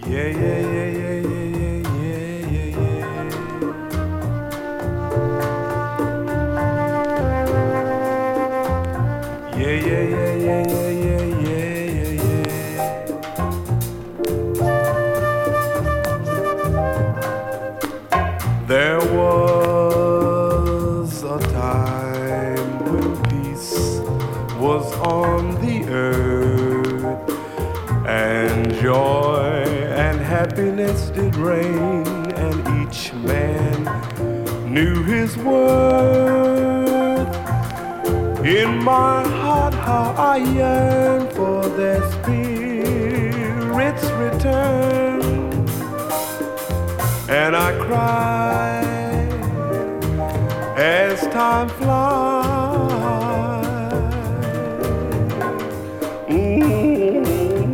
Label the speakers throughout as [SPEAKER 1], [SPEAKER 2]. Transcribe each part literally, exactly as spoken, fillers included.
[SPEAKER 1] Yeah, yeah, yeah, yeah, yeah, yeah, yeah, yeah. Yeah, yeah, yeah, yeah, yeah, yeah, yeah, yeah, yeah. There was a time when peace was on the earth, and joy and happiness did reign, and each man knew his worth. In my heart, how I yearn for their spirit's return, and I cry as time flies. Mm.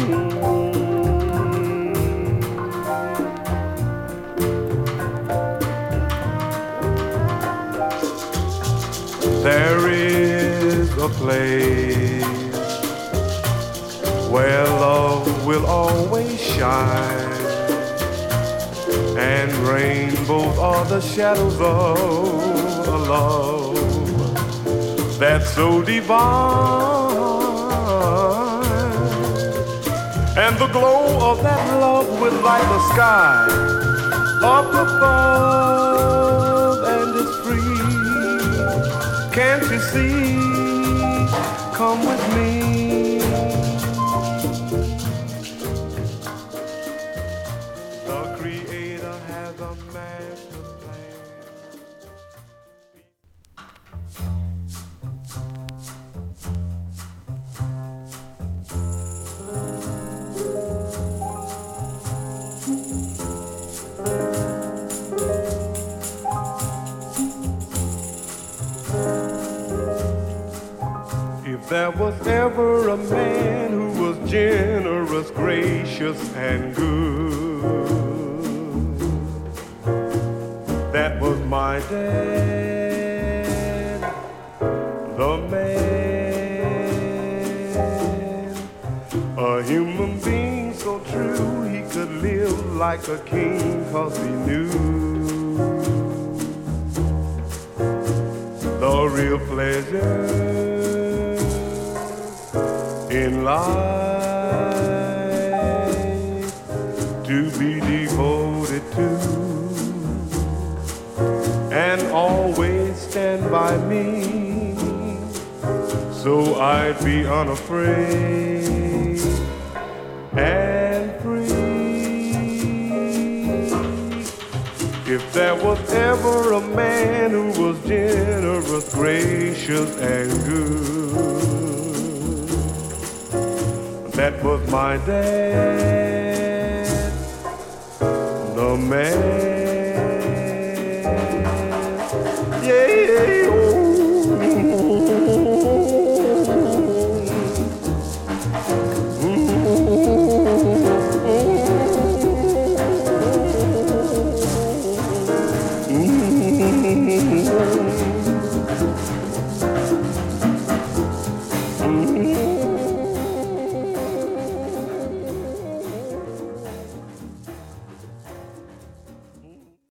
[SPEAKER 1] There is a place where love will always shine, and rainbows are the shadows of a love that's so divine. And the glow of that love will light the sky up above, and it's free. Can't you see? Come with me. The Creator has a master plan. If there was ever a man who was generous, gracious, and good, that was my dad, the man. A human being so true, he could live like a king, 'cause he knew the real pleasure in life to be devoted to, and always stand by me, so I'd be unafraid and free. If there was ever a man who was generous, gracious, and good, that was my dad, the man. Yeah, oh. Mm-hmm.